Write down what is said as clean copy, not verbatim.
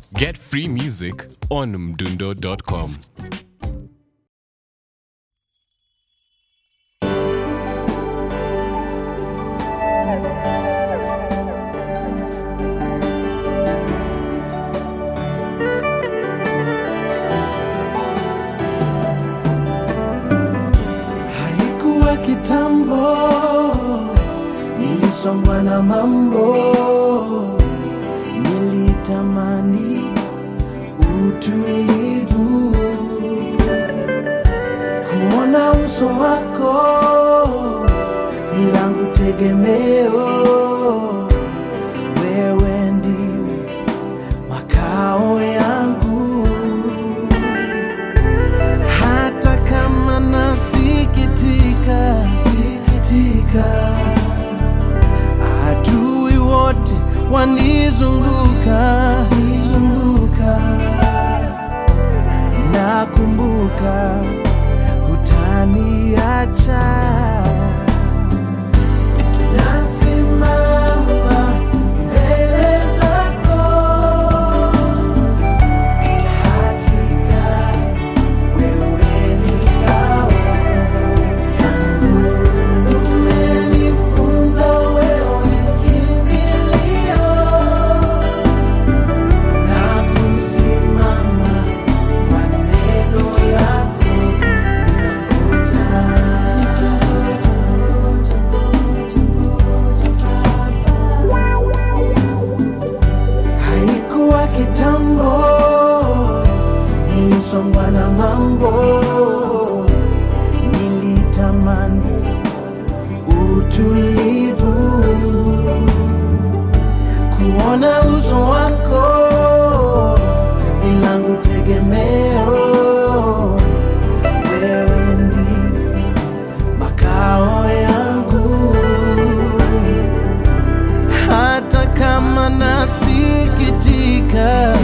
Get free music on mdundo.com. Haikuwa kitambo, nilisongwa na mambo, nilitamani utulivu, kuona uso wako ni langu tegemeo, wewe ndiwe makao yangu. Hata kama nasikitika, adui wote wanizunguka, nakumbuka hutaniacha. Nasimama mbele zako, hakika wewe ni ngao yangu. Umenifunza wewe kimbilio, na kusimama kwa neno lako haikuwa kitambo, nilisongwa na mambo, nilitamani utulivu, kuona uso wako ni langu tegemeo, wewe ndiwe makao yangu. Hata kama nasikitika,